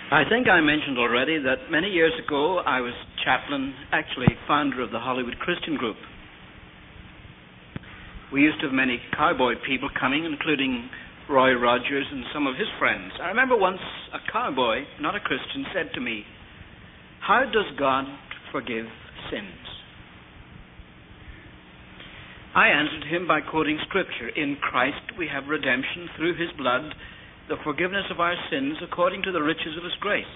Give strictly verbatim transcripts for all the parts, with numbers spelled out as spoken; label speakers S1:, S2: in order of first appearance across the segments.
S1: I think I mentioned already that many years ago I was chaplain, actually founder of the Hollywood Christian Group. We used to have many cowboy people coming, including Roy Rogers and some of his friends. I remember once a cowboy, not a Christian, said to me, "How does God forgive sins?" I answered him by quoting Scripture. In Christ we have redemption through His blood, the forgiveness of our sins according to the riches of His grace.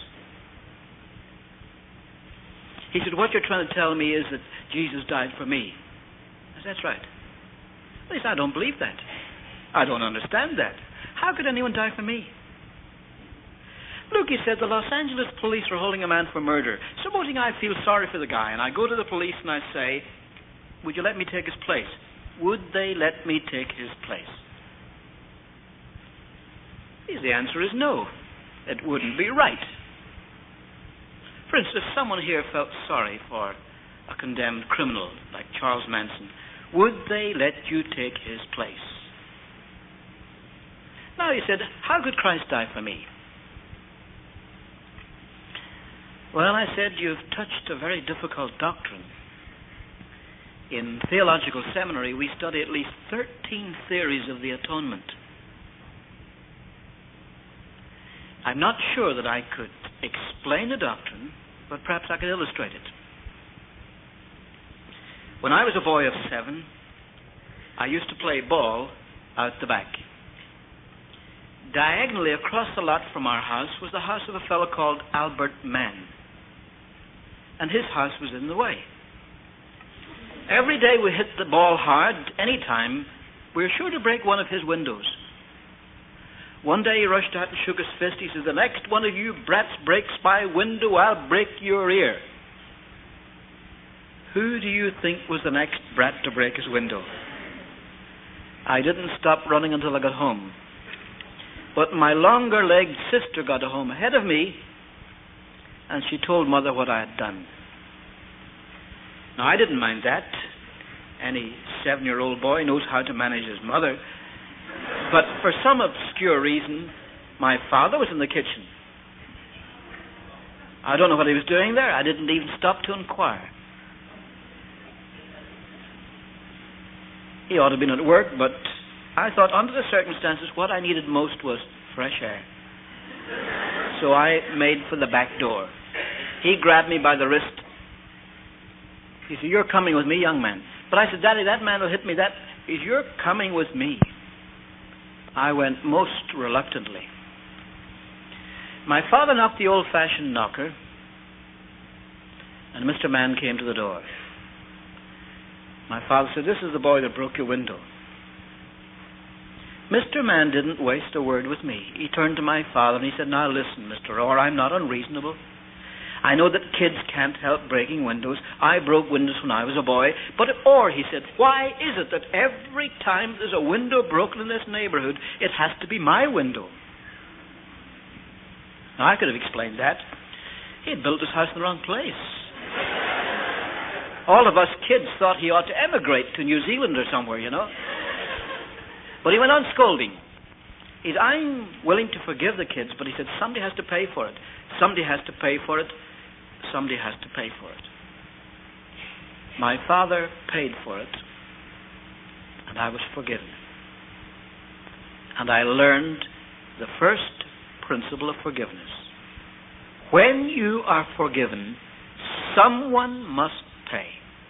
S1: He said, "What you're trying to tell me is that Jesus died for me." I said, "That's right." Well, he said, "I don't believe that. I don't understand that. How could anyone die for me?" "Look," he said, "the Los Angeles police are holding a man for murder. Supposing I feel sorry for the guy and I go to the police and I say, 'Would you let me take his place?' Would they let me take his place?" The answer is no. It wouldn't be right. For instance, if someone here felt sorry for a condemned criminal like Charles Manson, would they let you take his place? Now, he said, "How could Christ die for me?" Well, I said, "You've touched a very difficult doctrine. In theological seminary, we study at least thirteen theories of the atonement. I'm not sure that I could explain a doctrine, but perhaps I could illustrate it. When I was a boy of seven, I used to play ball out the back. Diagonally across the lot from our house was the house of a fellow called Albert Mann, and his house was in the way. Every day we hit the ball hard, any time, we were sure to break one of his windows. One day he rushed out and shook his fist. He said, "The next one of you brats breaks my window, I'll break your ear." Who do you think was the next brat to break his window? I didn't stop running until I got home. But my longer-legged sister got home ahead of me, and she told Mother what I had done. Now, I didn't mind that. Any seven-year-old boy knows how to manage his mother. But for some obscure reason, my father was in the kitchen. I don't know what he was doing there. I didn't even stop to inquire. He ought to have been at work, but I thought under the circumstances what I needed most was fresh air. So I made for the back door. He grabbed me by the wrist. He said, "You're coming with me, young man." But I said, "Daddy, that man will hit me." That is, "You're coming with me." I went most reluctantly. My father knocked the old-fashioned knocker, and Mister Mann came to the door. My father said, "This is the boy that broke your window." Mister Mann didn't waste a word with me. He turned to my father and he said, "Now listen, Mister Orr, I'm not unreasonable. I know that kids can't help breaking windows. I broke windows when I was a boy. But, Orr," he said, "why is it that every time there's a window broken in this neighborhood, it has to be my window?" Now, I could have explained that. He had built his house in the wrong place. All of us kids thought he ought to emigrate to New Zealand or somewhere, you know. But he went on scolding. He said, "I'm willing to forgive the kids," but he said, "Somebody has to pay for it. Somebody has to pay for it. Somebody has to pay for it." My father paid for it, and I was forgiven. And I learned the first principle of forgiveness. When you are forgiven, someone must pay.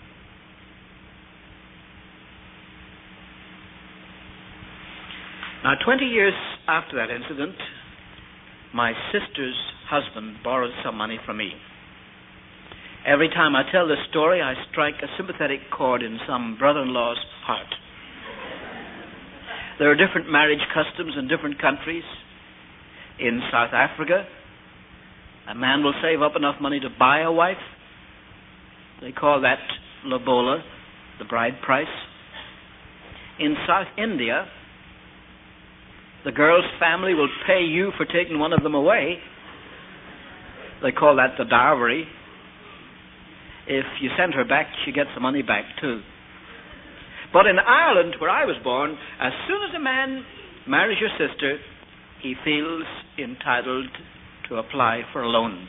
S1: Now, twenty years after that incident, my sister's husband borrowed some money from me. Every time I tell this story, I strike a sympathetic chord in some brother-in-law's heart. There are different marriage customs in different countries. In South Africa, a man will save up enough money to buy a wife. They call that lobola, the bride price. In South India, the girl's family will pay you for taking one of them away. They call that the dowry. If you send her back, she gets the money back too. But in Ireland, where I was born, as soon as a man marries your sister, he feels entitled to apply for a loan.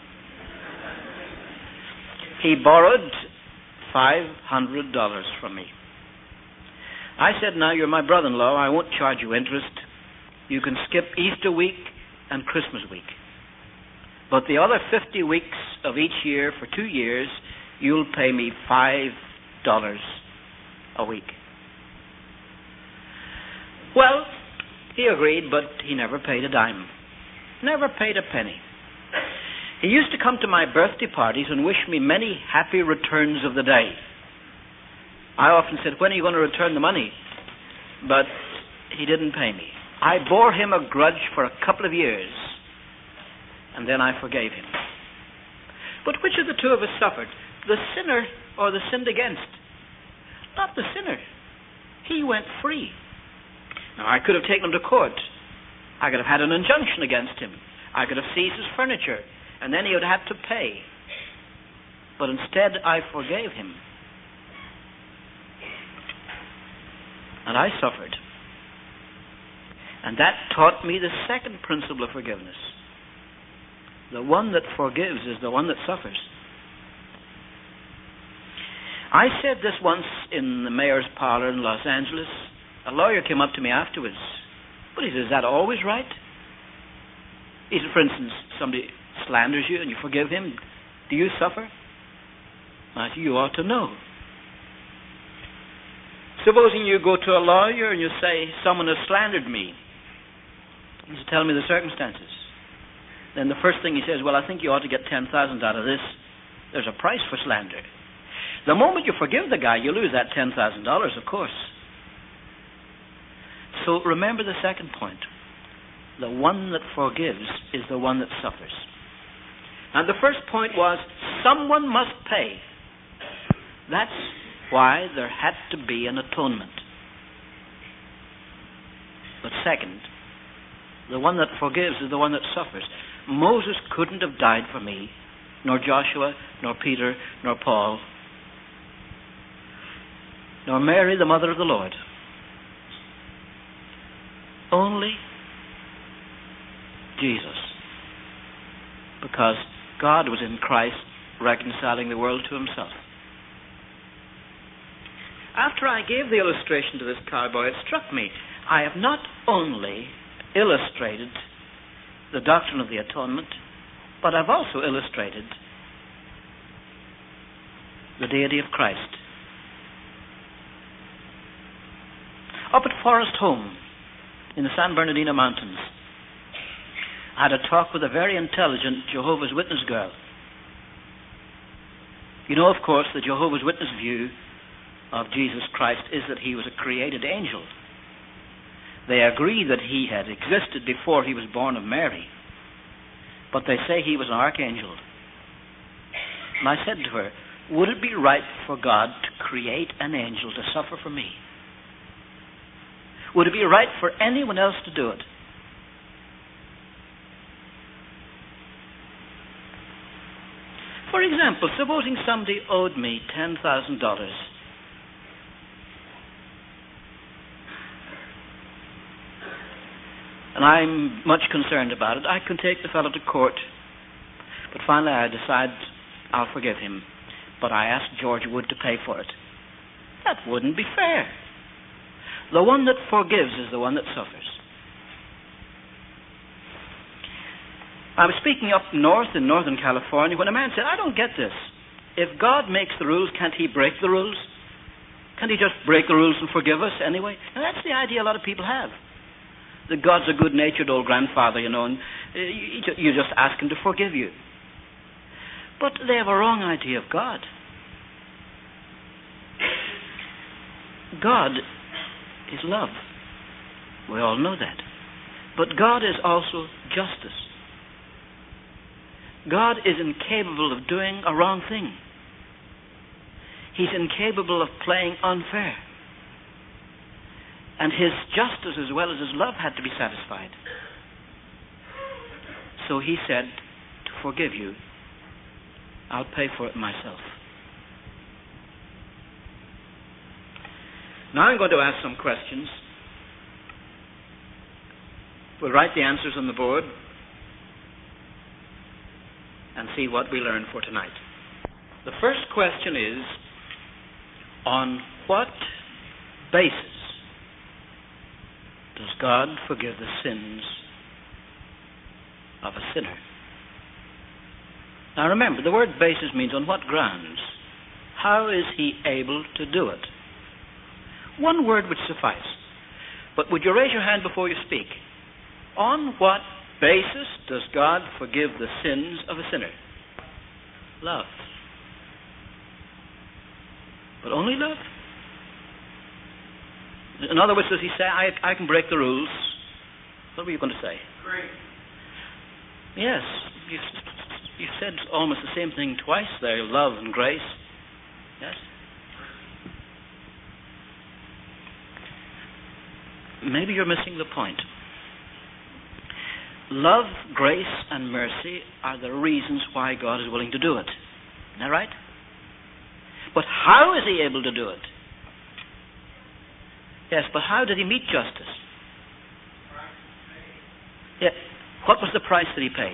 S1: He borrowed five hundred dollars from me. I said, now you're my brother-in-law, I won't charge you interest. You can skip Easter week and Christmas week. But the other fifty weeks of each year for two years, you'll pay me five dollars a week. Well, he agreed, but he never paid a dime. Never paid a penny. He used to come to my birthday parties and wish me many happy returns of the day. I often said, when are you going to return the money? But he didn't pay me. I bore him a grudge for a couple of years, and then I forgave him. But which of the two of us suffered? The sinner or the sinned against? Not the sinner. He went free. Now, I could have taken him to court. I could have had an injunction against him. I could have seized his furniture, and then he would have to pay. But instead, I forgave him. And I suffered. And that taught me the second principle of forgiveness. The one that forgives is the one that suffers. I said this once in the mayor's parlor in Los Angeles. A lawyer came up to me afterwards. But he said, is that always right? He said, for instance, somebody slanders you and you forgive him. Do you suffer? I said, you ought to know. Supposing you go to a lawyer and you say, someone has slandered me. He says, tell me the circumstances. Then the first thing he says, well, I think you ought to get ten thousand dollars out of this. There's a price for slander. The moment you forgive the guy, you lose that ten thousand dollars, of course. So remember the second point. The one that forgives is the one that suffers. And the first point was, someone must pay. That's why there had to be an atonement. But second, the one that forgives is the one that suffers. Moses couldn't have died for me, nor Joshua, nor Peter, nor Paul, nor Mary, the mother of the Lord. Only Jesus. Because God was in Christ reconciling the world to himself. After I gave the illustration to this cowboy, it struck me, I have not only illustrated the doctrine of the atonement, but I've also illustrated the deity of Christ. Up at Forest Home, in the San Bernardino Mountains, I had a talk with a very intelligent Jehovah's Witness girl. You know, of course, the Jehovah's Witness view of Jesus Christ is that he was a created angel. They agree that he had existed before he was born of Mary, but they say he was an archangel. And I said to her, would it be right for God to create an angel to suffer for me? Would it be right for anyone else to do it? For example, supposing somebody owed me ten thousand dollars. And I'm much concerned about it. I can take the fellow to court. But finally I decide I'll forgive him. But I ask George Wood to pay for it. That wouldn't be fair. The one that forgives is the one that suffers. I was speaking up north in Northern California when a man said, I don't get this. If God makes the rules, can't he break the rules? Can't he just break the rules and forgive us anyway? And that's the idea a lot of people have. That God's a good-natured old grandfather, you know, and you just ask him to forgive you. But they have a wrong idea of God. God is love. We all know that. But God is also justice. God is incapable of doing a wrong thing. He's incapable of playing unfair. And his justice as well as his love had to be satisfied. So he said, to forgive you, I'll pay for it myself. Now I'm going to ask some questions. We'll write the answers on the board. and see what we learn for tonight. The first question is, on what basis does God forgive the sins of a sinner? Now remember, the word basis means on what grounds. How is he able to do it? One word would suffice. But would you raise your hand before you speak? On what basis does God forgive the sins of a sinner? Love. But only love? In other words, does he say, I, I can break the rules? What were you going to say?
S2: Grace.
S1: Yes. You, you said almost the same thing twice there, love and grace. Yes? Maybe you're missing the point. Love, grace, and mercy are the reasons why God is willing to do it. Isn't that right? But how is he able to do it? Yes, but how did he meet justice? Yeah. What was the price that he paid?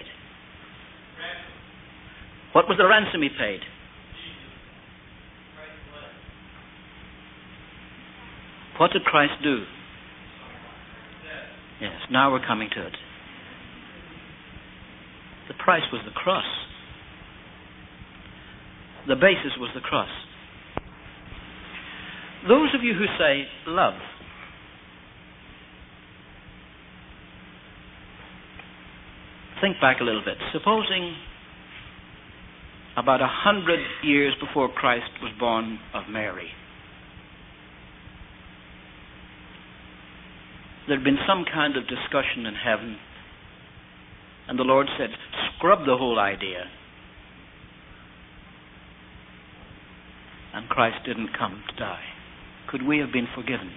S1: What was the ransom he paid? What did Christ do? Yes, now we're coming to it. The price was the cross. The basis was the cross. Those of you who say love, think back a little bit. Supposing about a hundred years before Christ was born of Mary, there had been some kind of discussion in heaven, and the Lord said, scrub the whole idea. And Christ didn't come to die. Could we have been forgiven?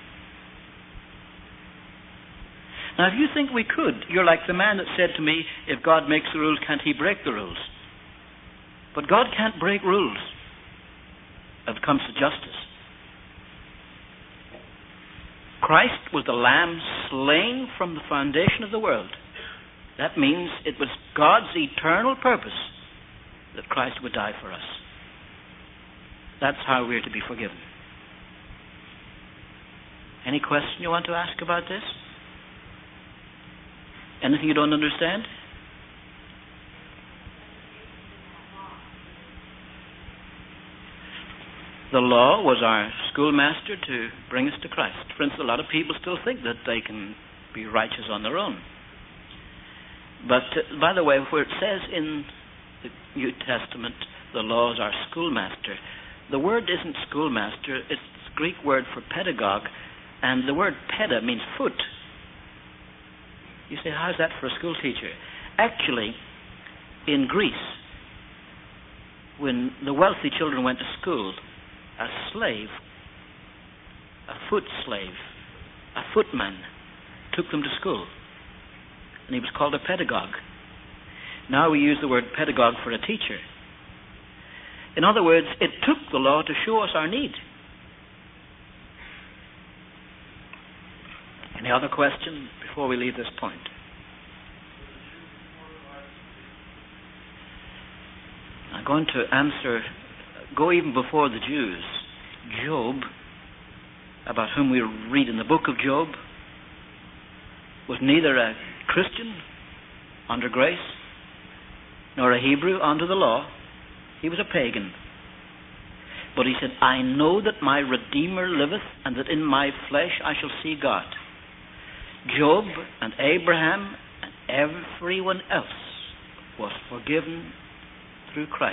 S1: Now, if you think we could, you're like the man that said to me, if God makes the rules, can't he break the rules? But God can't break rules if it comes to justice. Christ was the lamb slain from the foundation of the world. That means it was God's eternal purpose that Christ would die for us. That's how we're to be forgiven. Any question you want to ask about this? Anything you don't understand? The law was our schoolmaster to bring us to Christ. For instance, a lot of people still think that they can be righteous on their own. But, uh, by the way, where it says in the New Testament, the law is our schoolmaster, the word isn't schoolmaster, it's the Greek word for pedagogue, and the word peda means foot. You say, how's that for a school teacher? Actually, in Greece, when the wealthy children went to school, a slave, a foot slave, a footman, took them to school. And he was called a pedagogue. Now we use the word pedagogue for a teacher. In other words, it took the law to show us our need. Any other question before we leave this point? I'm going to answer, go even before the Jews. Job, about whom we read in the book of Job, was neither a Christian under grace nor a Hebrew under the law. He was a pagan. But he said, I know that my Redeemer liveth, and that in my flesh I shall see God. Job and Abraham and everyone else was forgiven through Christ.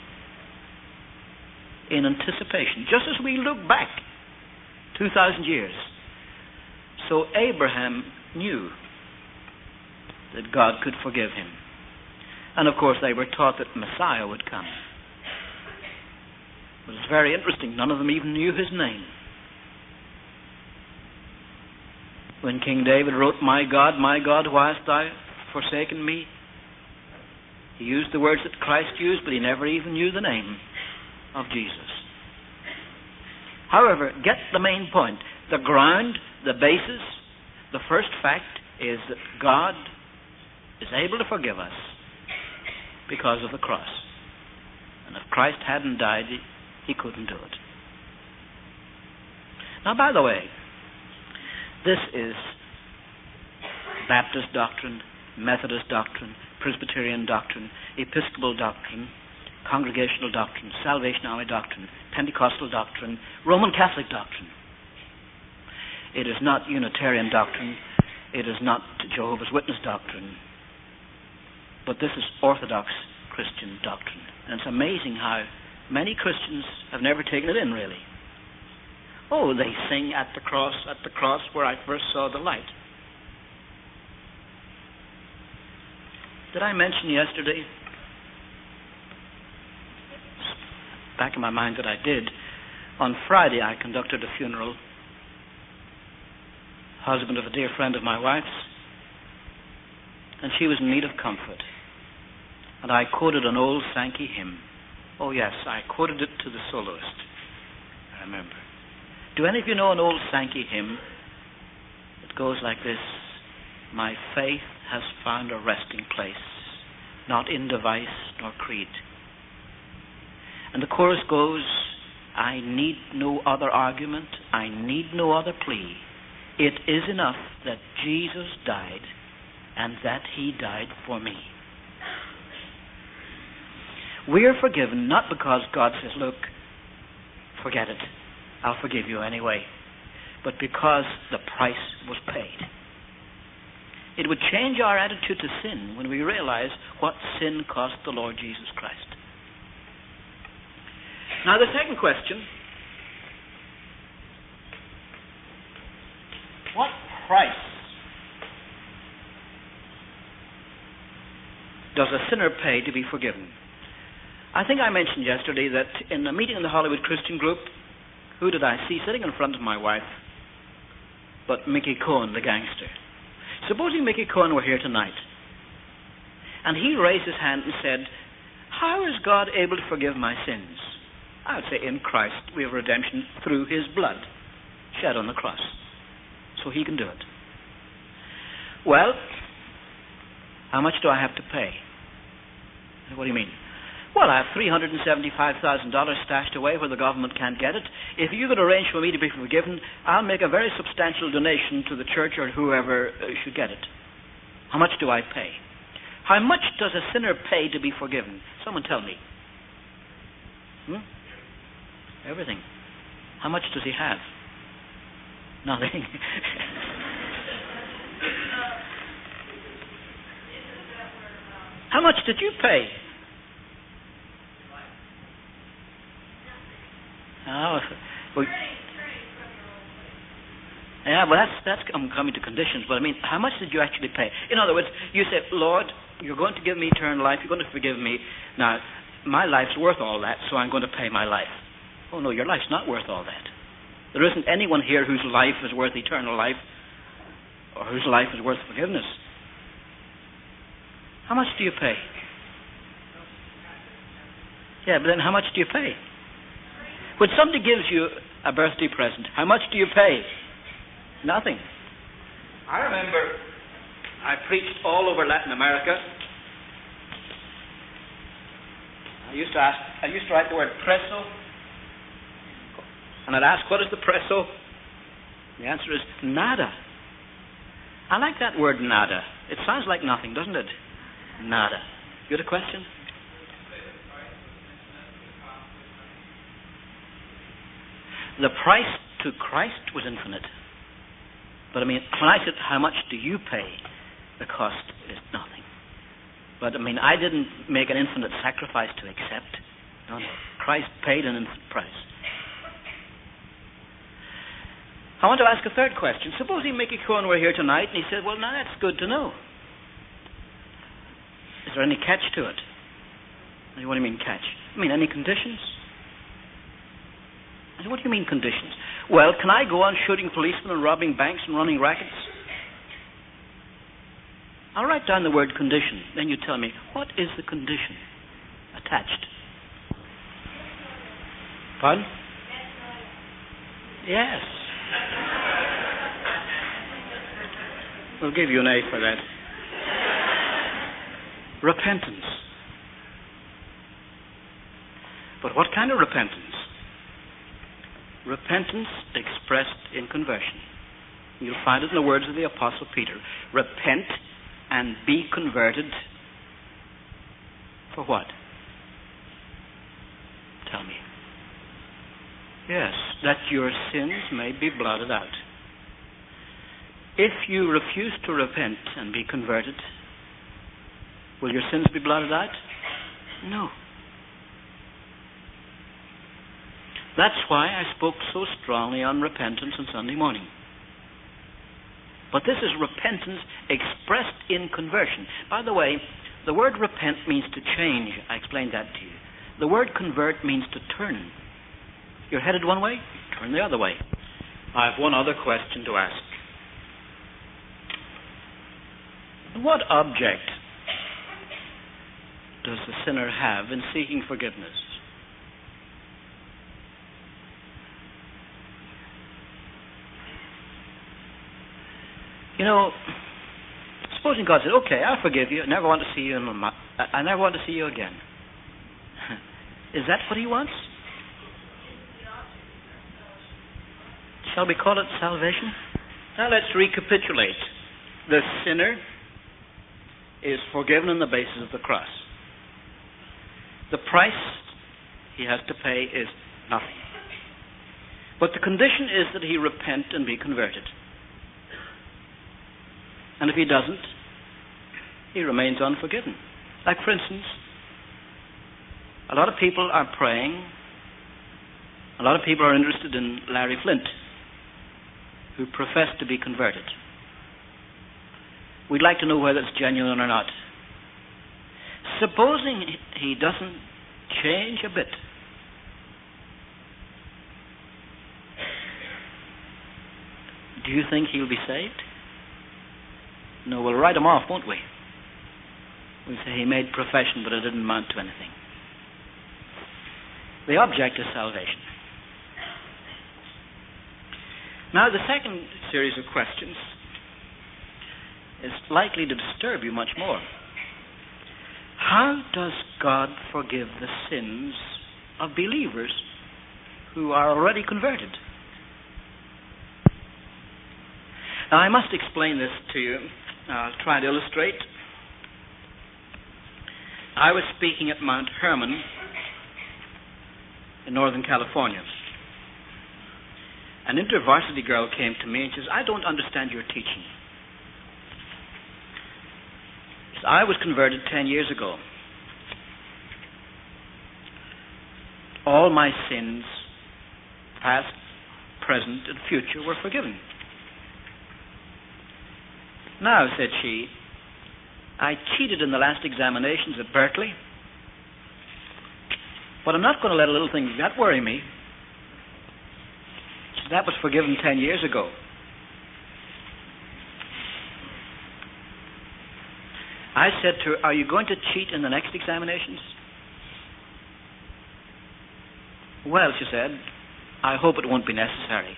S1: In anticipation, just as we look back two thousand years. So Abraham knew that God could forgive him. And of course they were taught that Messiah would come. It was very interesting. None of them even knew his name. When King David wrote, My God, my God, why hast thou forsaken me? He used the words that Christ used, but he never even knew the name of Jesus. However, get the main point. The ground, the basis, the first fact is that God is able to forgive us because of the cross. And if Christ hadn't died, he, he couldn't do it. Now, by the way, this is Baptist doctrine, Methodist doctrine, Presbyterian doctrine, Episcopal doctrine, Congregational doctrine, Salvation Army doctrine, Pentecostal doctrine, Roman Catholic doctrine. It is not Unitarian doctrine. It is not Jehovah's Witness doctrine. But this is Orthodox Christian doctrine. And it's amazing how many Christians have never taken it in, really. Oh, they sing at the cross, at the cross where I first saw the light. Did I mention yesterday, back in my mind that I did, on Friday I conducted a funeral, husband of a dear friend of my wife's, and she was in need of comfort. And I quoted an old Sankey hymn. Oh yes, I quoted it to the soloist. I remember. Do any of you know an old Sankey hymn? It goes like this: my faith has found a resting place, not in device nor creed. And the chorus goes, I need no other argument, I need no other plea. It is enough that Jesus died and that he died for me. We are forgiven not because God says, look, forget it, I'll forgive you anyway, but because the price was paid. It would change our attitude to sin when we realize what sin cost the Lord Jesus Christ. Now the second question, what price does a sinner pay to be forgiven? I think I mentioned yesterday that in a meeting in the Hollywood Christian Group, who did I see sitting in front of my wife but Mickey Cohen, the gangster? Supposing Mickey Cohen were here tonight, and he raised his hand and said, how is God able to forgive my sins? I would say, in Christ we have redemption through his blood shed on the cross. So he can do it. Well, how much do I have to pay? What do you mean? Well, I have three hundred seventy-five thousand dollars stashed away where the government can't get it. If you could arrange for me to be forgiven, I'll make a very substantial donation to the church or whoever uh, should get it. How much do I pay? How much does a sinner pay to be forgiven? Someone tell me. Hmm? Everything. How much does he have? Nothing. How much did you pay? Oh, well, yeah, well, that's that's I'm coming to conditions. But I mean, how much did you actually pay? In other words, you said, Lord, you're going to give me eternal life. You're going to forgive me. Now, my life's worth all that, so I'm going to pay my life. Oh no, your life's not worth all that. There isn't anyone here whose life is worth eternal life, or whose life is worth forgiveness. How much do you pay? Yeah, but then how much do you pay? When somebody gives you a birthday present, how much do you pay? Nothing. I remember I preached all over Latin America. I used to ask, I used to write the word preso, and I'd ask, what is the preso? The answer is nada. I like that word nada. It sounds like nothing, doesn't it? Nada. You had a question? The price to Christ was infinite. But I mean, when I said, how much do you pay? The cost is nothing. But I mean, I didn't make an infinite sacrifice to accept. No, no. Christ paid an infinite price. I want to ask a third question. Supposing Mickey Cohen were here tonight and he said, well, now that's good to know. Is there any catch to it? What do you mean catch? I mean, any conditions? What do you mean conditions? Well, can I go on shooting policemen and robbing banks and running rackets? I'll write down the word condition. Then you tell me, what is the condition attached? Pardon? Yes. We'll give you an A for that. Repentance. But what kind of repentance? Repentance expressed in conversion. You'll find it in the words of the Apostle Peter. Repent and be converted. For what? Tell me. Yes, that your sins may be blotted out. If you refuse to repent and be converted, will your sins be blotted out? No. That's why I spoke so strongly on repentance on Sunday morning. But this is repentance expressed in conversion. By the way, the word repent means to change. I explained that to you. The word convert means to turn. You're headed one way, turn the other way. I have one other question to ask. What object does the sinner have in seeking forgiveness? You know, supposing God said, okay, I'll forgive you, I never want to see you in my, I never want to see you again. Is that what he wants? Shall we call it salvation? Now let's recapitulate. The sinner is forgiven on the basis of the cross. The price he has to pay is nothing. But the condition is that he repent and be converted. And if he doesn't, he remains unforgiven. Like, for instance, a lot of people are praying, a lot of people are interested in Larry Flint, who profess to be converted. We'd like to know whether it's genuine or not. Supposing he doesn't change a bit, do you think he'll be saved? No, we'll write him off, won't we? We'll say he made profession, but it didn't amount to anything. The object is salvation. Now, the second series of questions is likely to disturb you much more. How does God forgive the sins of believers who are already converted? Now, I must explain this to you. I'll try to illustrate. I was speaking at Mount Hermon in Northern California. An InterVarsity girl came to me and says, I don't understand your teaching. She said, I was converted ten years ago. All my sins, past, present, and future, were forgiven. Now, said she, I cheated in the last examinations at Berkeley, but I'm not going to let a little thing like that worry me. She said, that was forgiven ten years ago. I said to her, are you going to cheat in the next examinations? Well, she said, I hope it won't be necessary.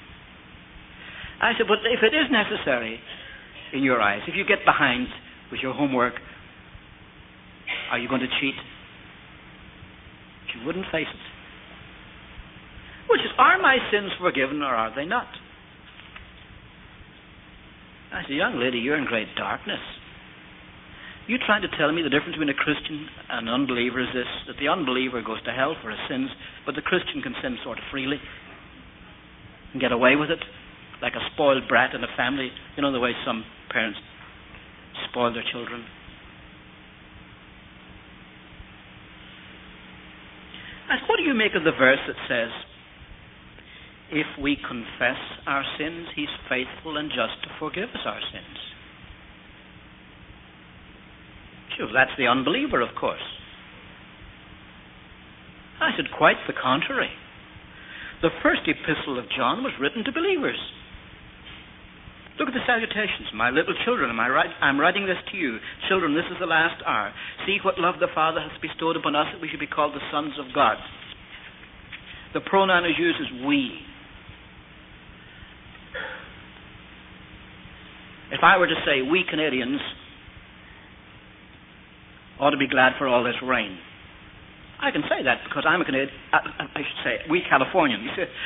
S1: I said, but if it is necessary in your eyes, if you get behind with your homework, are you going to cheat? She wouldn't face it. Which is, are my sins forgiven or are they not? I said, young lady, you're in great darkness. You trying to tell me the difference between a Christian and an unbeliever is this, that the unbeliever goes to hell for his sins, but the Christian can sin sort of freely and get away with it, like a spoiled brat in a family. You know the way some parents spoil their children. And what do you make of the verse that says, if we confess our sins, he's faithful and just to forgive us our sins? Sure, that's the unbeliever, of course. I said, quite the contrary. The first epistle of John was written to believers. Look at the salutations. My little children, am I right? I'm writing this to you. Children, this is the last hour. See what love the Father has bestowed upon us, that we should be called the sons of God. The pronoun is used as we. If I were to say, we Canadians ought to be glad for all this rain, I can say that because I'm a Canadian. I, I should say, we Californians.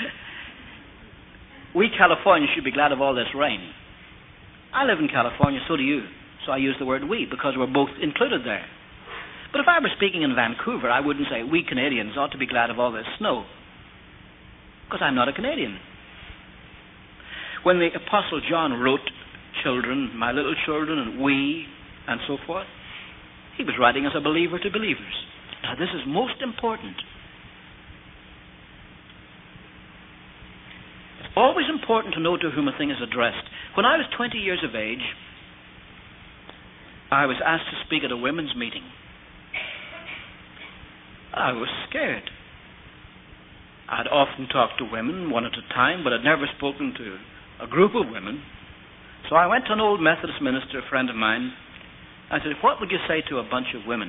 S1: We Californians should be glad of all this rain. I live in California, so do you. So I use the word we because we're both included there. But if I were speaking in Vancouver, I wouldn't say we Canadians ought to be glad of all this snow, because I'm not a Canadian. When the Apostle John wrote children, my little children, and we, and so forth, he was writing as a believer to believers. Now this is most important. It's always important to know to whom a thing is addressed. When I was twenty years of age, I was asked to speak at a women's meeting. I was scared. I'd often talked to women one at a time, but I'd never spoken to a group of women. So I went to an old Methodist minister, a friend of mine. I said, what would you say to a bunch of women?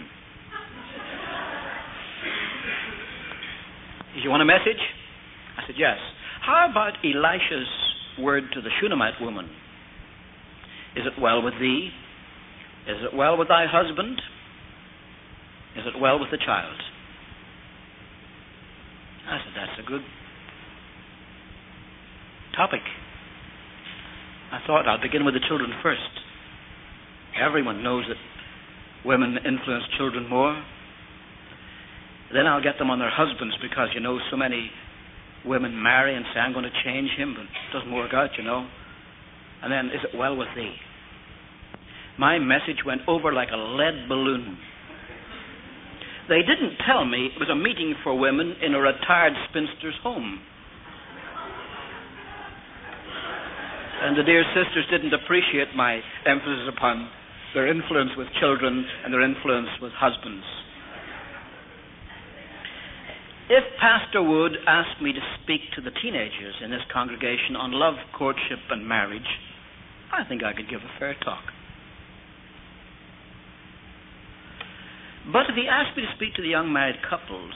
S1: Did you want a message? I said, yes. How about Elisha's word to the Shunammite woman? Is it well with thee? Is it well with thy husband? Is it well with the child? I said, that's a good topic. I thought I'll begin with the children first. Everyone knows that women influence children more. Then I'll get them on their husbands because, you know, so many women marry and say, I'm going to change him, but it doesn't work out, you know. And then, is it well with thee? My message went over like a lead balloon. They didn't tell me it was a meeting for women in a retired spinster's home. And the dear sisters didn't appreciate my emphasis upon their influence with children and their influence with husbands. If Pastor Wood asked me to speak to the teenagers in this congregation on love, courtship, and marriage, I think I could give a fair talk. But if he asked me to speak to the young married couples,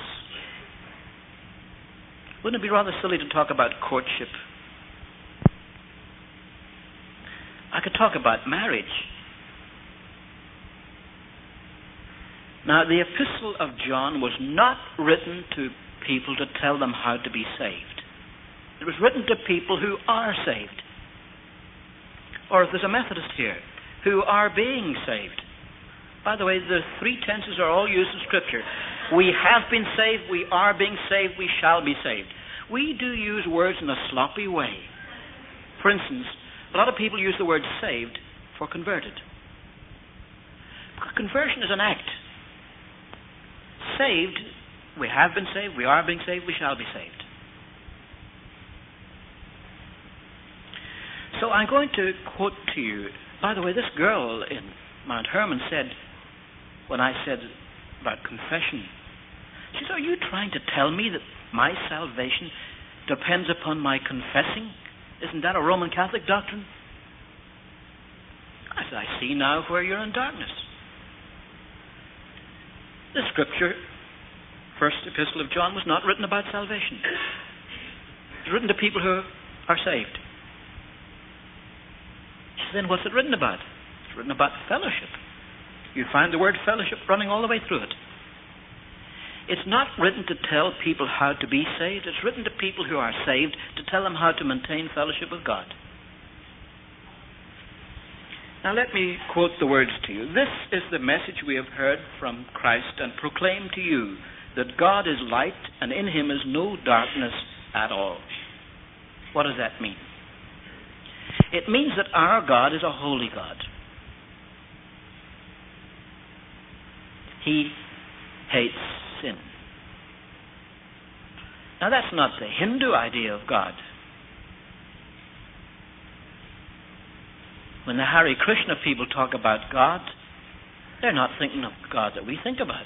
S1: wouldn't it be rather silly to talk about courtship? I could talk about marriage. Now, the epistle of John was not written to people to tell them how to be saved. It was written to people who are saved. Or if there's a Methodist here, who are being saved. By the way, the three tenses are all used in Scripture. We have been saved, we are being saved, we shall be saved. We do use words in a sloppy way. For instance, a lot of people use the word saved for converted. Conversion is an act. Saved, we have been saved, we are being saved, we shall be saved. So I'm going to quote to you, by the way, this girl in Mount Hermon said, when I said about confession, she said, are you trying to tell me that my salvation depends upon my confessing? Isn't that a Roman Catholic doctrine? I said, I see now where you're in darkness. The scripture, first epistle of John, was not written about salvation. It's written to people who are saved. Then what's it written about? It's written about fellowship. You find the word fellowship running all the way through it. It's not written to tell people how to be saved. It's written to people who are saved to tell them how to maintain fellowship with God. Now let me quote the words to you. This is the message we have heard from Christ and proclaim to you, that God is light and in him is no darkness at all. What does that mean? It means that our God is a holy God. He hates sin. Now that's not the Hindu idea of God. When the Hare Krishna people talk about God, they're not thinking of God that we think about.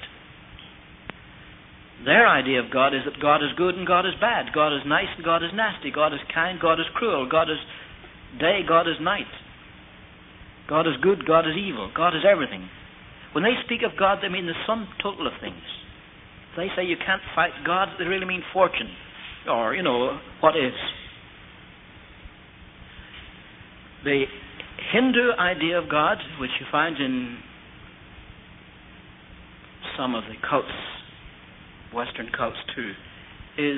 S1: Their idea of God is that God is good and God is bad. God is nice and God is nasty. God is kind, God is cruel. God is day, God is night. God is good, God is evil. God is everything. When they speak of God, they mean the sum total of things. If they say you can't fight God, they really mean fortune. Or, you know, what is. The Hindu idea of God, which you find in some of the cults, Western cults too, is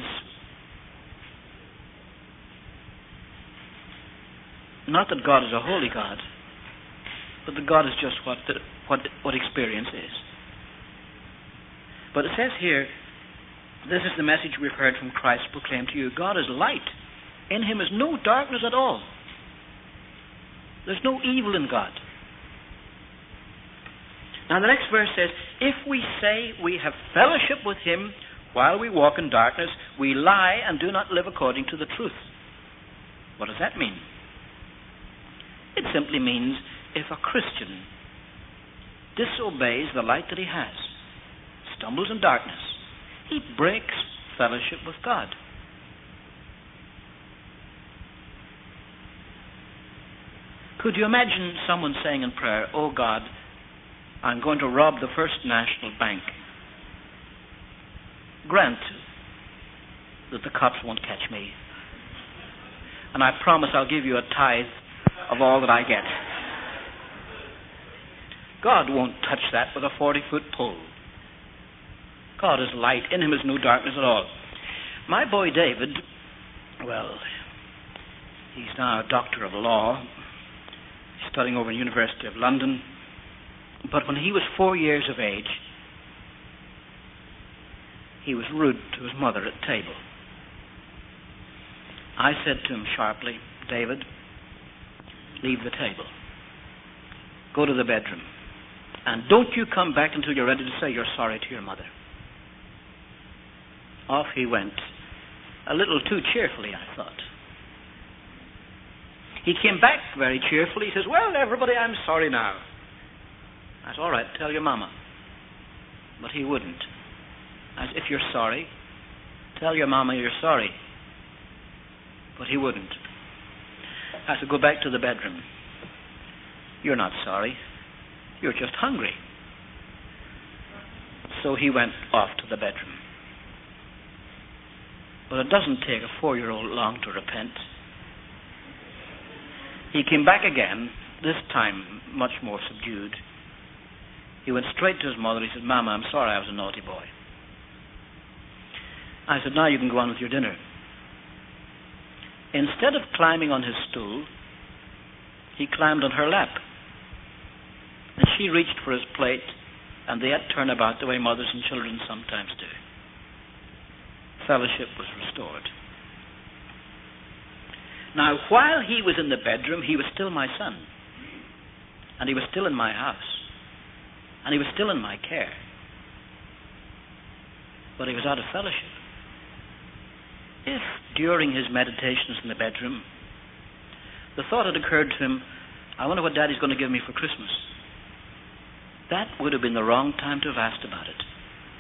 S1: not that God is a holy God, but that God is just what the, what what experience is. But it says here, this is the message we've heard from Christ proclaimed to you. God is light. In him is no darkness at all. There's no evil in God. Now the next verse says, if we say we have fellowship with him while we walk in darkness, we lie and do not live according to the truth. What does that mean? It simply means if a Christian disobeys the light that he has, stumbles in darkness, he breaks fellowship with God. Could you imagine someone saying in prayer, oh God, I'm going to rob the First National Bank. Grant that the cops won't catch me. And I promise I'll give you a tithe of all that I get. God won't touch that with a forty-foot pole. God is light. In him is no darkness at all. My boy David, well, he's now a doctor of law. He's studying over at the University of London. But when he was four years of age, he was rude to his mother at table. I said to him sharply, David, leave the table. Go to the bedroom. And don't you come back until you're ready to say you're sorry to your mother. Off he went, a little too cheerfully, I thought. He came back very cheerfully. He says, well, everybody, I'm sorry now. I said, all right, tell your mama. But he wouldn't. I said, if you're sorry, tell your mama you're sorry. But he wouldn't. I said, go back to the bedroom. You're not sorry. You're just hungry. So he went off to the bedroom. But it doesn't take a four-year-old long to repent. He came back again, this time much more subdued. He went straight to his mother. He said, Mama, I'm sorry I was a naughty boy. I said, now you can go on with your dinner. Instead of climbing on his stool, he climbed on her lap. And she reached for his plate, and they had turnabout the way mothers and children sometimes do. Fellowship was restored. Now, while he was in the bedroom, he was still my son. And he was still in my house. And he was still in my care. But he was out of fellowship. If, during his meditations in the bedroom, the thought had occurred to him, I wonder what Daddy's going to give me for Christmas, that would have been the wrong time to have asked about it.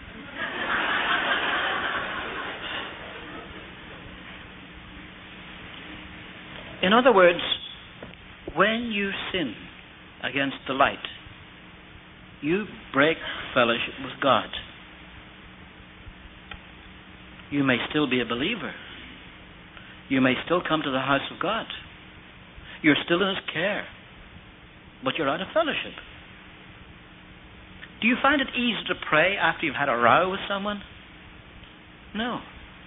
S1: In other words, when you sin against the light, you break fellowship with God. You may still be a believer. You may still come to the house of God. You're still in his care. But you're out of fellowship. Do you find it easy to pray after you've had a row with someone? No.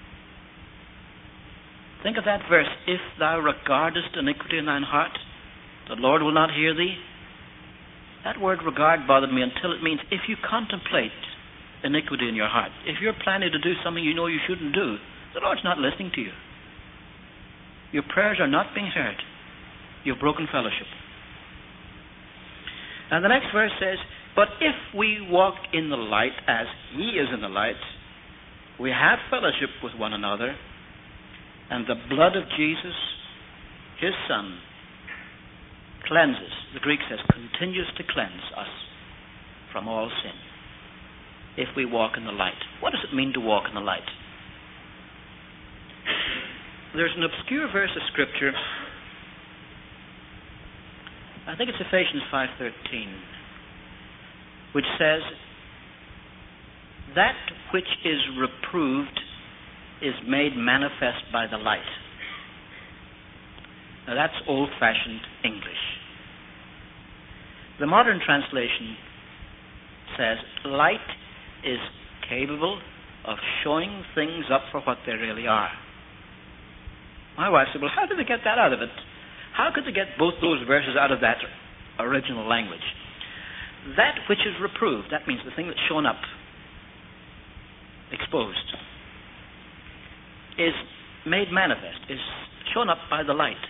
S1: Think of that verse, if thou regardest iniquity in thine heart, the Lord will not hear thee. That word regard bothered me until it means if you contemplate iniquity in your heart, if you're planning to do something you know you shouldn't do, the Lord's not listening to you. Your prayers are not being heard. You've broken fellowship. And the next verse says, but if we walk in the light as he is in the light, we have fellowship with one another, and the blood of Jesus, his Son, cleanses, the Greek says, continues to cleanse us from all sin. If we walk in the light. What does it mean to walk in the light? There's an obscure verse of Scripture, I think it's Ephesians five thirteen, which says, that which is reproved is made manifest by the light. Now that's old-fashioned English. The modern translation says, light is capable of showing things up for what they really are. My wife said, well, how did they get that out of it? How could they get both those verses out of that original language? That which is reproved, that means the thing that's shown up, exposed, is made manifest, is shown up by the light.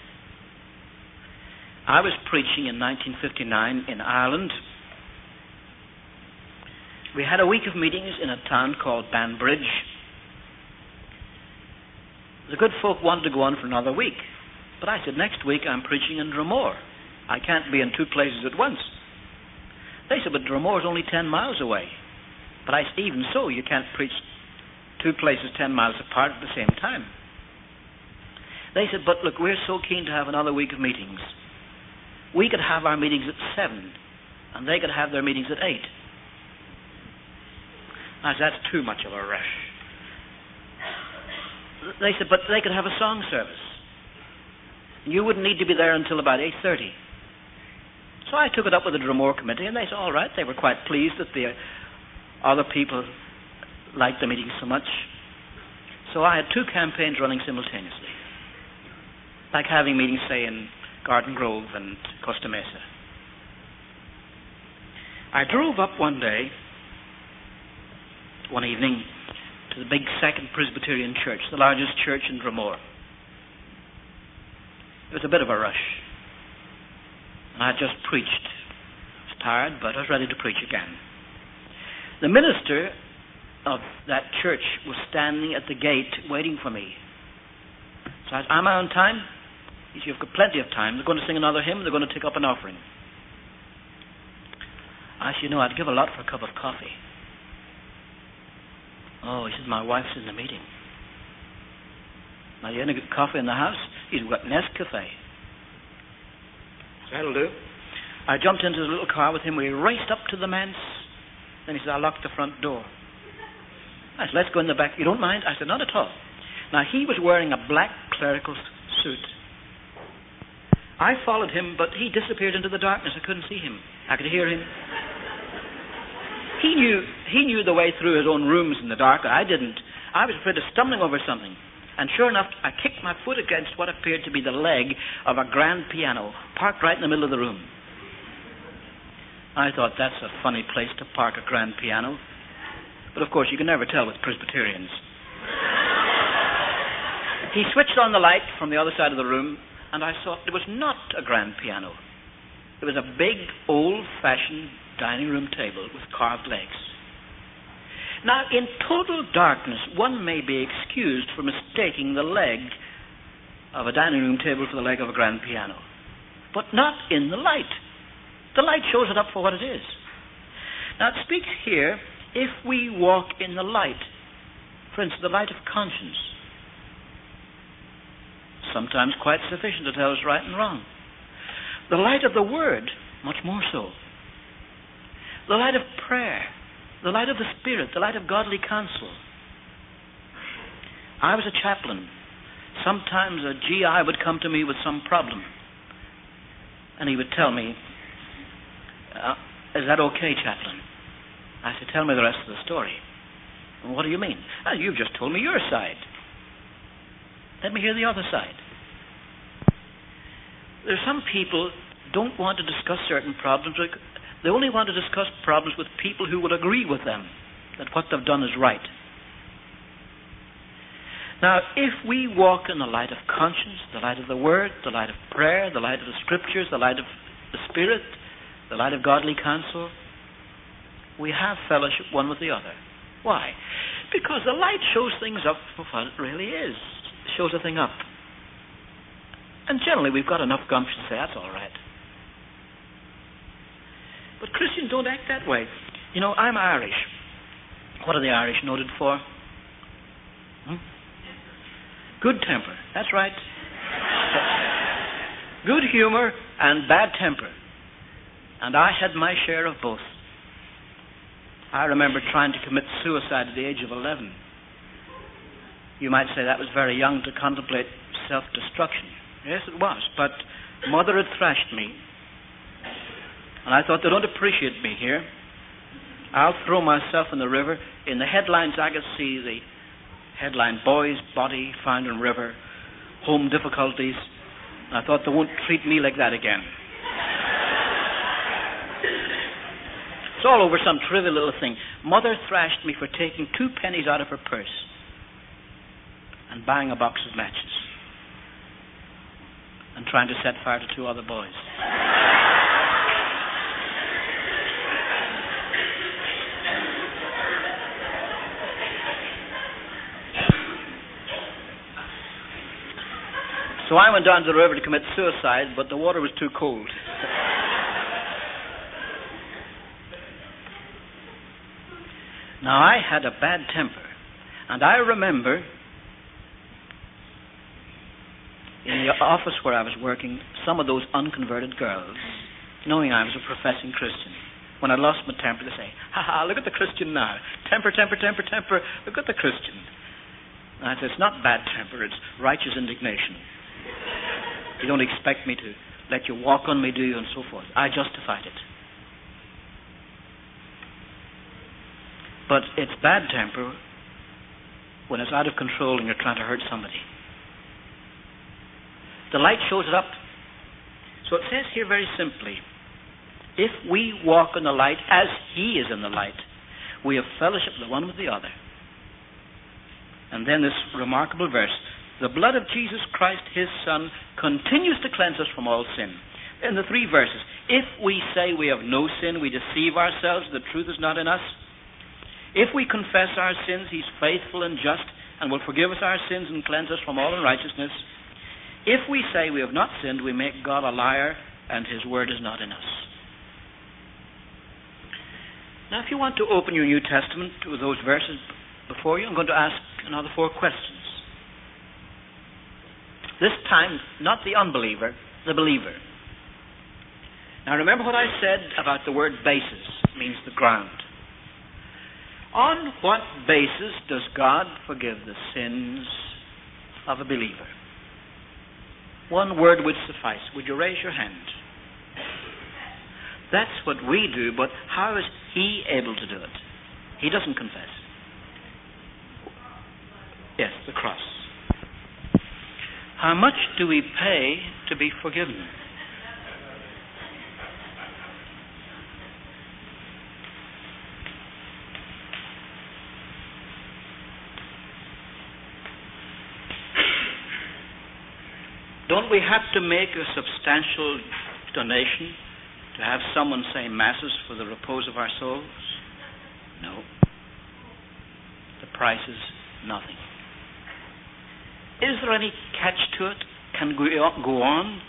S1: I was preaching in nineteen fifty-nine in Ireland. We had a week of meetings in a town called Banbridge. The good folk wanted to go on for another week, but I said, next week I'm preaching in Dromore. I can't be in two places at once. They said, but Dromore is only ten miles away. But I said, even so, you can't preach two places ten miles apart at the same time. They said, but look, we're so keen to have another week of meetings. We could have our meetings at seven, and they could have their meetings at eight. I said, that's too much of a rush. They said, but they could have a song service. You wouldn't need to be there until about eight thirty. So I took it up with the Dromore committee, and they said, all right. They were quite pleased that the other people liked the meeting so much. So I had two campaigns running simultaneously, like having meetings, say, in Garden Grove and Costa Mesa. I drove up one day, one evening, to the big Second Presbyterian Church, the largest church in Dromore. It was a bit of a rush. And I had just preached. I was tired, but I was ready to preach again. The minister of that church was standing at the gate waiting for me. So I said, am I on time? He said, you've got plenty of time. They're going to sing another hymn. They're going to take up an offering. I said, you know, I'd give a lot for a cup of coffee. Oh, he said, my wife's in the meeting. Now, you want to get coffee in the house? He's got Nescafe. So that'll do. I jumped into the little car with him. We raced up to the manse. Then he said, I'll lock the front door. I said, let's go in the back. You don't mind? I said, not at all. Now, he was wearing a black clerical suit. I followed him, but he disappeared into the darkness. I couldn't see him. I could hear him. He knew he knew the way through his own rooms in the dark. I didn't. I was afraid of stumbling over something. And sure enough, I kicked my foot against what appeared to be the leg of a grand piano, parked right in the middle of the room. I thought, that's a funny place to park a grand piano. But of course, you can never tell with Presbyterians. He switched on the light from the other side of the room, and I saw it was not a grand piano. It was a big, old-fashioned dining room table with carved legs. Now, in total darkness, one may be excused for mistaking the leg of a dining room table for the leg of a grand piano, but not in the light. The light shows it up for what it is. Now, it speaks here, if we walk in the light, for instance, the light of conscience, sometimes quite sufficient to tell us right and wrong. The light of the Word, much more so. The light of prayer, the light of the Spirit, the light of godly counsel. I was a chaplain. Sometimes a G I would come to me with some problem, and he would tell me, uh, is that okay, chaplain? I said, tell me the rest of the story. Well, what do you mean? Oh, you've just told me your side. Let me hear the other side. There's some people don't want to discuss certain problems. They only want to discuss problems with people who will agree with them that what they've done is right. Now, if we walk in the light of conscience, the light of the Word, the light of prayer, the light of the Scriptures, the light of the Spirit, the light of godly counsel, we have fellowship one with the other. Why? Because the light shows things up for what it really is. It shows a thing up. And generally we've got enough gumption to say, that's all right. But Christians don't act that way. You know, I'm Irish. What are the Irish noted for? Hmm? Good temper. That's right. Good humor and bad temper. And I had my share of both. I remember trying to commit suicide at the age of eleven. You might say that was very young to contemplate self-destruction. Yes, it was. But Mother had thrashed me. And I thought, they don't appreciate me here. I'll throw myself in the river. In the headlines, I could see the headline, boy's body found in river, home difficulties. I thought, they won't treat me like that again. It's all over some trivial little thing. Mother thrashed me for taking two pennies out of her purse and buying a box of matches and trying to set fire to two other boys. So I went down to the river to commit suicide, but the water was too cold. Now, I had a bad temper, and I remember in the office where I was working, some of those unconverted girls, knowing I was a professing Christian, when I lost my temper, they say, ha ha, look at the Christian now. Temper, temper, temper, temper, look at the Christian. And I said, it's not bad temper, it's righteous indignation. You don't expect me to let you walk on me, do you, and so forth. I justified it. But it's bad temper when it's out of control and you're trying to hurt somebody. The light shows it up. So it says here very simply, if we walk in the light as He is in the light, we have fellowship the one with the other. And then this remarkable verse, the blood of Jesus Christ, His Son, continues to cleanse us from all sin. In the three verses, if we say we have no sin, we deceive ourselves, the truth is not in us. If we confess our sins, He's faithful and just and will forgive us our sins and cleanse us from all unrighteousness. If we say we have not sinned, we make God a liar and His word is not in us. Now, if you want to open your New Testament with those verses before you, I'm going to ask another four questions. This time, not the unbeliever, the believer. Now, remember what I said about the word basis. It means the ground. On what basis does God forgive the sins of a believer? One word would suffice. Would you raise your hand? That's what we do, but how is He able to do it? He doesn't confess. Yes, the cross. How much do we pay to be forgiven? Don't we have to make a substantial donation to have someone say masses for the repose of our souls? No. The price is nothing. Is there any catch to it? Can we go on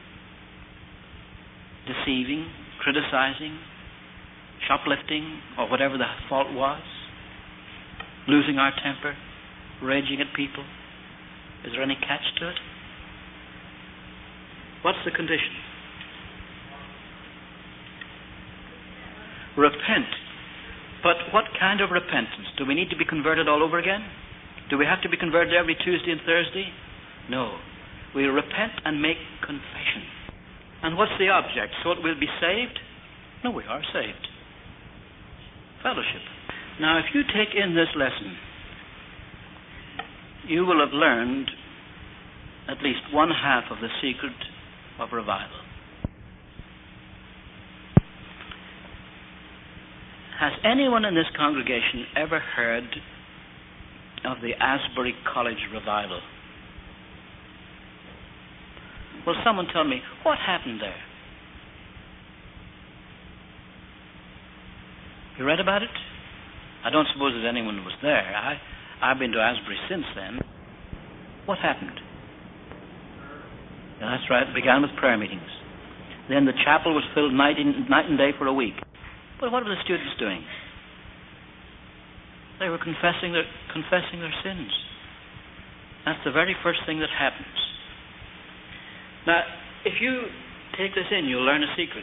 S1: deceiving, criticizing, shoplifting, or whatever the fault was? Losing our temper, raging at people? Is there any catch to it? What's the condition? Repent. But what kind of repentance? Do we need to be converted all over again? Do we have to be converted every Tuesday and Thursday? No. We repent and make confession. And what's the object? So that we'll be saved? No, we are saved. Fellowship. Now, if you take in this lesson, you will have learned at least one half of the secret of revival. Has anyone in this congregation ever heard of the Asbury College revival? Will someone tell me what happened there? You read about it? I don't suppose that anyone was there. I, I've been to Asbury since then. What happened? Yeah, that's right. It began with prayer meetings. Then the chapel was filled night, in, night and day for a week. But what were the students doing? They were confessing their, confessing their sins. That's the very first thing that happens. Now, if you take this in, you'll learn a secret.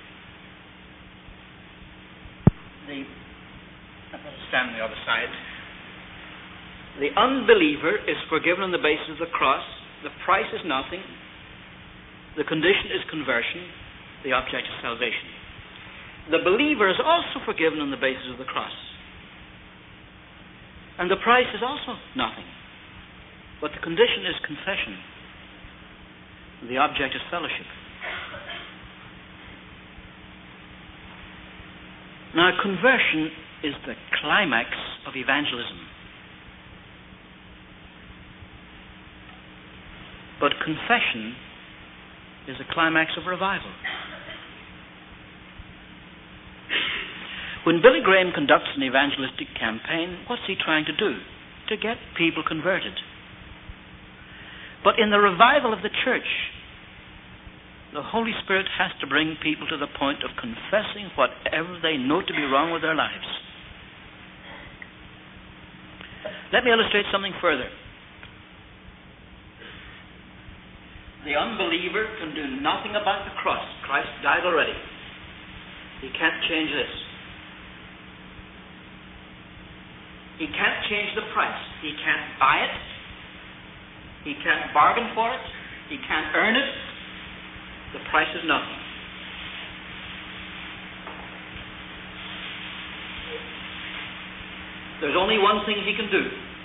S1: The, I'm going to stand on the other side. The unbeliever is forgiven on the basis of the cross. The price is nothing. The condition is conversion. The object is salvation. the believer is also forgiven on the basis of the cross. And the price is also nothing. But the condition is confession. The object is fellowship. Now, conversion is the climax of evangelism. But confession is the climax of revival. When Billy Graham conducts an evangelistic campaign, what's he trying to do? To get people converted. But in the revival of the church, the Holy Spirit has to bring people to the point of confessing whatever they know to be wrong with their lives. Let me illustrate something further. The unbeliever can do nothing about the cross. Christ died already. He can't change this. He can't change the price. He can't buy it. He can't bargain for it. He can't earn it. The price is nothing. There's only one thing he can do.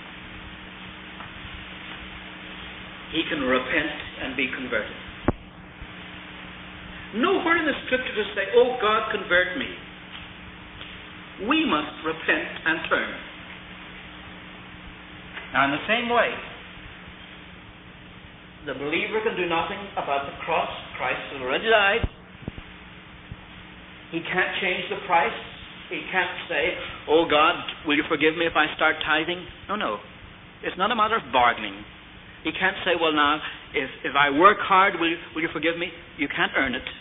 S1: He can repent and be converted. Nowhere in the Scripture does it say, "Oh God, convert me." We must repent and turn. Now, in the same way, the believer can do nothing about the cross. Christ has already died. He can't change the price. He can't say, "Oh God, will you forgive me if I start tithing?" No, no. It's not a matter of bargaining. He can't say, "Well now, if, if I work hard, will you, will you forgive me?" You can't earn it.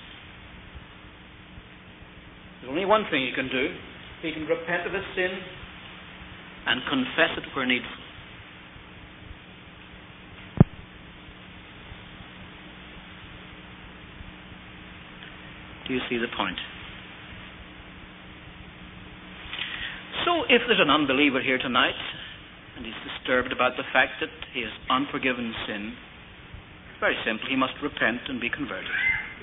S1: There's only one thing he can do. He can repent of his sin and confess it where needful. Do you see the point? So if there's an unbeliever here tonight and he's disturbed about the fact that he has unforgiven sin, very simple, he must repent and be converted.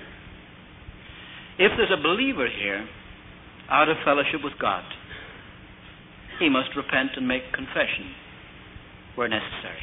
S1: If there's a believer here out of fellowship with God, he must repent and make confession where necessary.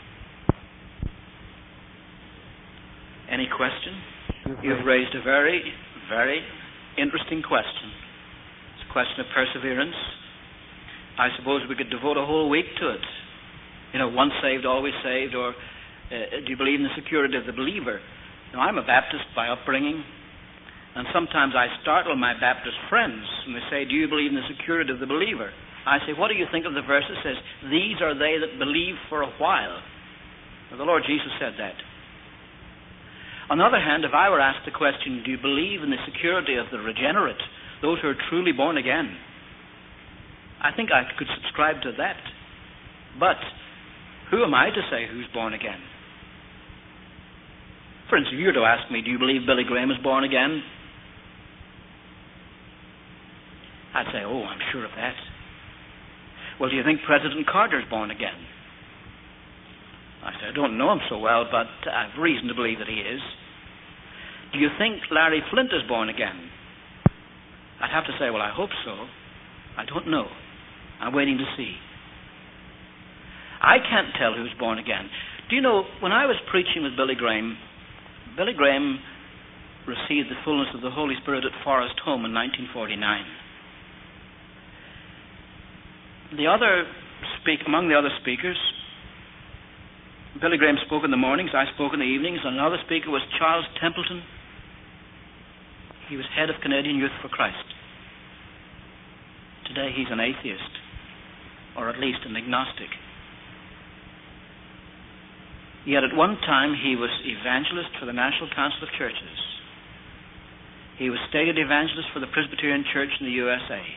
S1: Any question? You've raised a very, very interesting question. It's a question of perseverance. I suppose we could devote a whole week to it. You know, once saved, always saved, or uh, do you believe in the security of the believer? Now, I'm a Baptist by upbringing, and sometimes I startle my Baptist friends when they say, "Do you believe in the security of the believer?" I say, "What do you think of the verse that says, 'These are they that believe for a while'?" Well, the Lord Jesus said that. On the other hand, if I were asked the question, "Do you believe in the security of the regenerate, those who are truly born again?" I think I could subscribe to that. But who am I to say who's born again? For instance, if you were to ask me, "Do you believe Billy Graham is born again?" I'd say, "Oh, I'm sure of that." "Well, do you think President Carter's born again?" I say, "I don't know him so well, but I have reason to believe that he is." "Do you think Larry Flint is born again?" I'd have to say, "Well, I hope so. I don't know. I'm waiting to see." I can't tell who's born again. Do you know, when I was preaching with Billy Graham, Billy Graham received the fullness of the Holy Spirit at Forest Home in nineteen forty-nine. The other speak, among the other speakers, Billy Graham spoke in the mornings, I spoke in the evenings, and another speaker was Charles Templeton. He was head of Canadian Youth for Christ. Today he's an atheist, or at least an agnostic. Yet at one time he was evangelist for the National Council of Churches. He was stated evangelist for the Presbyterian Church in the U S A.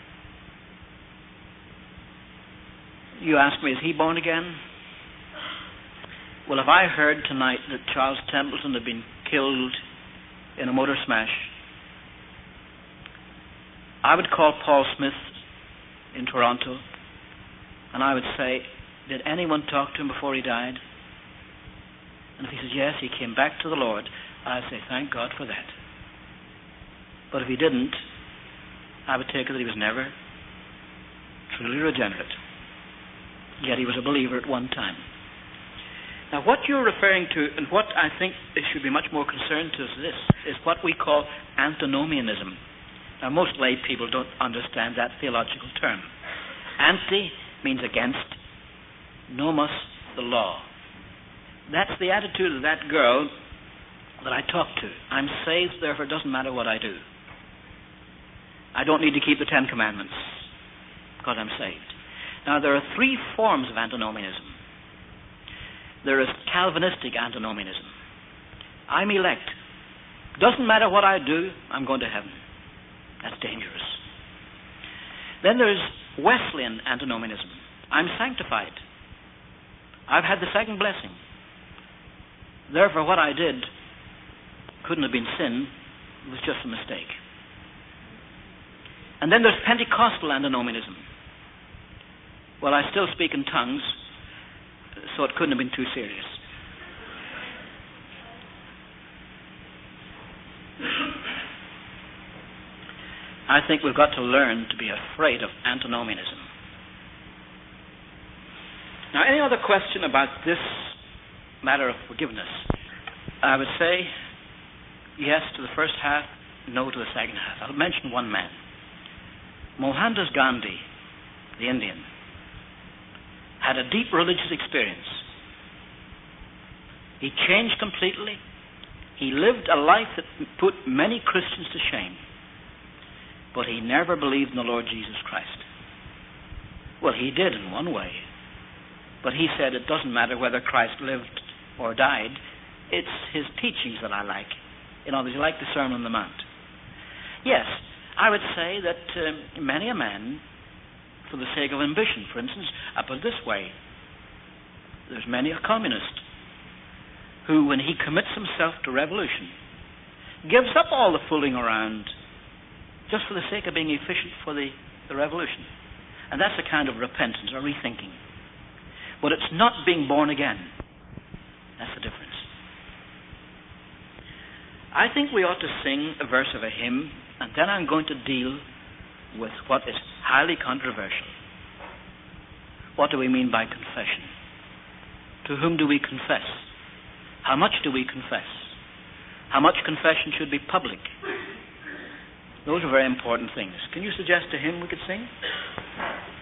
S1: You ask me, is he born again? Well, if I heard tonight that Charles Templeton had been killed in a motor smash, I would call Paul Smith in Toronto, and I would say, "Did anyone talk to him before he died?" And if he says, "Yes, he came back to the Lord," I'd say, "Thank God for that." But if he didn't, I would take it that he was never truly regenerate. Yet he was a believer at one time. Now, what you're referring to, and what I think it should be much more concerned to is this, is what we call antinomianism. Now, most lay people don't understand that theological term. Anti means against, nomos, the law. That's the attitude of that girl that I talked to. I'm saved, therefore it doesn't matter what I do. I don't need to keep the Ten Commandments because I'm saved. Now, there are three forms of antinomianism. There is Calvinistic antinomianism. I'm elect. Doesn't matter what I do, I'm going to heaven. That's dangerous. Then there's Wesleyan antinomianism. I'm sanctified. I've had the second blessing. Therefore, what I did couldn't have been sin. It was just a mistake. And then there's Pentecostal antinomianism. Well, I still speak in tongues, so it couldn't have been too serious. I think we've got to learn to be afraid of antinomianism. Now, any other question about this matter of forgiveness? I would say yes to the first half, no to the second half. I'll mention one man. Mohandas Gandhi, the Indian, had a deep religious experience. He changed completely. He lived a life that put many Christians to shame. But he never believed in the Lord Jesus Christ. Well, he did in one way. But he said it doesn't matter whether Christ lived or died. It's his teachings that I like. In other words, he liked the Sermon on the Mount. Yes, I would say that uh, many a man, for the sake of ambition, for instance, I put it this way. There's many a communist who, when he commits himself to revolution, gives up all the fooling around just for the sake of being efficient for the, the revolution. And that's a kind of repentance or rethinking. But it's not being born again. That's the difference. I think we ought to sing a verse of a hymn, and then I'm going to deal with what is highly controversial. What do we mean by confession? To whom do we confess? How much do we confess? How much confession should be public? Those are very important things. Can you suggest a hymn we could sing?